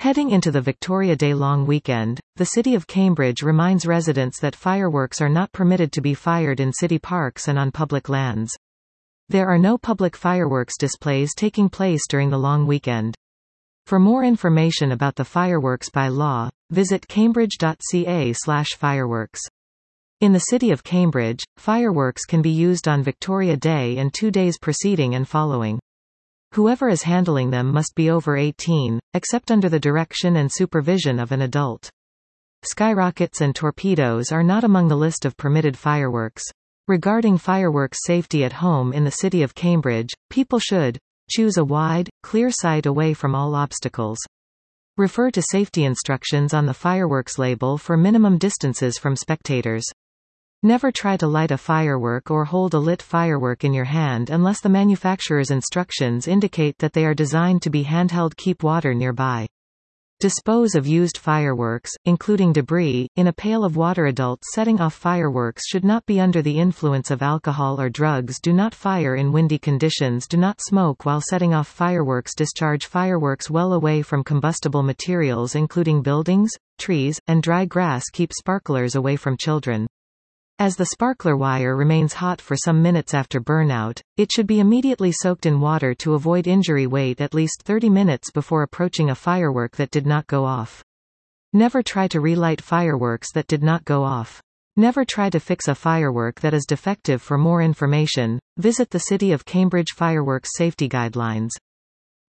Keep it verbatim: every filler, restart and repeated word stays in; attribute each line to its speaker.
Speaker 1: Heading into the Victoria Day long weekend, the City of Cambridge reminds residents that fireworks are not permitted to be fired in city parks and on public lands. There are no public fireworks displays taking place during the long weekend. For more information about the fireworks by law, visit cambridge dot c a slash fireworks. In the City of Cambridge, fireworks can be used on Victoria Day and two days preceding and following. Whoever is handling them must be over eighteen, except under the direction and supervision of an adult. Skyrockets and torpedoes are not among the list of permitted fireworks. Regarding fireworks safety at home in the City of Cambridge, people should choose a wide, clear site away from all obstacles. Refer to safety instructions on the fireworks label for minimum distances from spectators. Never try to light a firework or hold a lit firework in your hand unless the manufacturer's instructions indicate that they are designed to be handheld. Keep water nearby. Dispose of used fireworks, including debris, in a pail of water. Adults setting off fireworks should not be under the influence of alcohol or drugs. Do not fire in windy conditions. Do not smoke while setting off fireworks. Discharge fireworks well away from combustible materials including buildings, trees, and dry grass. Keep sparklers away from children. As the sparkler wire remains hot for some minutes after burnout, it should be immediately soaked in water to avoid injury. Wait at least thirty minutes before approaching a firework that did not go off. Never try to relight fireworks that did not go off. Never try to fix a firework that is defective. For more information, visit the City of Cambridge Fireworks Safety Guidelines.